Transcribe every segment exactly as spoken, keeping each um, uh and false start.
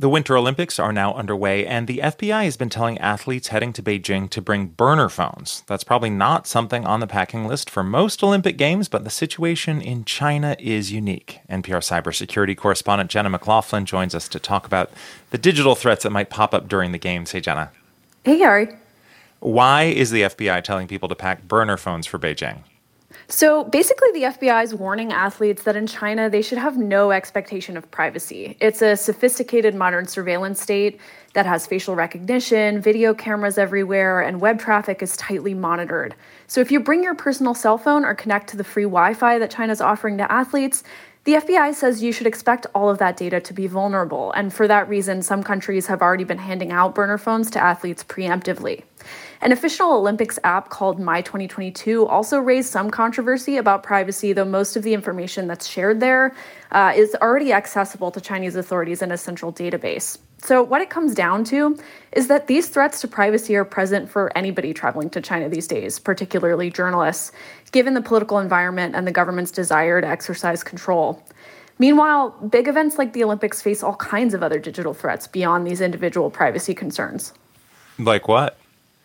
The Winter Olympics are now underway, and the F B I has been telling athletes heading to Beijing to bring burner phones. That's probably not something on the packing list for most Olympic Games, but the situation in China is unique. N P R cybersecurity correspondent Jenna McLaughlin joins us to talk about the digital threats that might pop up during the Games. Hey, Jenna. Hey, Ari. Why is the F B I telling people to pack burner phones for Beijing? So basically, the F B I is warning athletes that in China, they should have no expectation of privacy. It's a sophisticated modern surveillance state that has facial recognition, video cameras everywhere, and web traffic is tightly monitored. So if you bring your personal cell phone or connect to the free Wi-Fi that China's offering to athletes, the F B I says you should expect all of that data to be vulnerable. And for that reason, some countries have already been handing out burner phones to athletes preemptively. An official Olympics app called My twenty twenty-two also raised some controversy about privacy, though most of the information that's shared there uh, is already accessible to Chinese authorities in a central database. So what it comes down to is that these threats to privacy are present for anybody traveling to China these days, particularly journalists, given the political environment and the government's desire to exercise control. Meanwhile, big events like the Olympics face all kinds of other digital threats beyond these individual privacy concerns. Like what?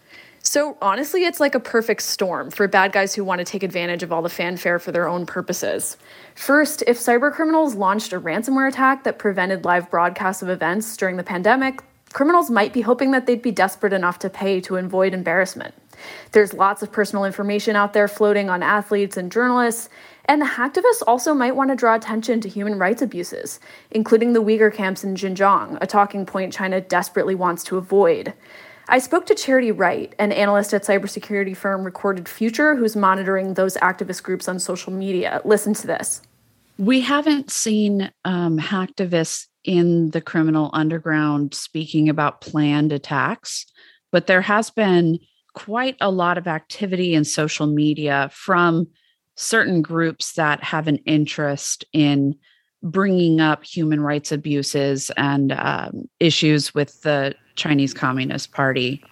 So honestly, it's like a perfect storm for bad guys who want to take advantage of all the fanfare for their own purposes. First, if cybercriminals launched a ransomware attack that prevented live broadcasts of events during the pandemic, criminals might be hoping that they'd be desperate enough to pay to avoid embarrassment. There's lots of personal information out there floating on athletes and journalists, and the hacktivists also might want to draw attention to human rights abuses, including the Uyghur camps in Xinjiang, a talking point China desperately wants to avoid. I spoke to Charity Wright, an analyst at cybersecurity firm Recorded Future, who's monitoring those activist groups on social media. Listen to this. We haven't seen um, hacktivists in the criminal underground speaking about planned attacks, but there has been quite a lot of activity in social media from certain groups that have an interest in bringing up human rights abuses and um, issues with the Chinese Communist Party.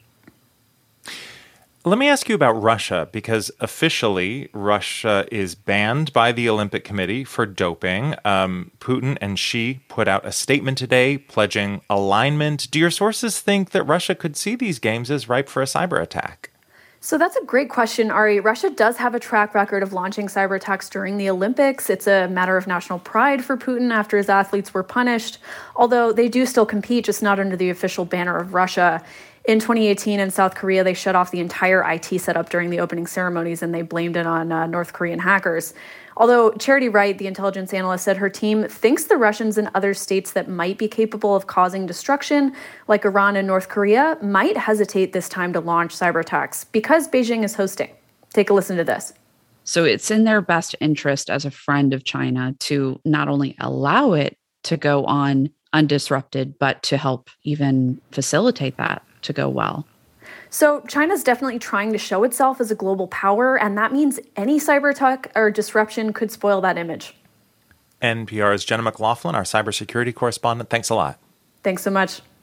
Let me ask you about Russia, because officially Russia is banned by the Olympic Committee for doping. Um, Putin and Xi put out a statement today pledging alignment. Do your sources think that Russia could see these games as ripe for a cyber attack? So that's a great question, Ari. Russia does have a track record of launching cyber attacks during the Olympics. It's a matter of national pride for Putin after his athletes were punished, although they do still compete, just not under the official banner of Russia. In twenty eighteen in South Korea, they shut off the entire I T setup during the opening ceremonies, and they blamed it on uh, North Korean hackers. Although Charity Wright, the intelligence analyst, said her team thinks the Russians and other states that might be capable of causing destruction, like Iran and North Korea, might hesitate this time to launch cyber attacks because Beijing is hosting. Take a listen to this. So it's in their best interest as a friend of China to not only allow it to go on undisrupted, but to help even facilitate that to go well. So China's definitely trying to show itself as a global power, and that means any cyber attack or disruption could spoil that image. N P R's Jenna McLaughlin, our cybersecurity correspondent. Thanks a lot. Thanks so much.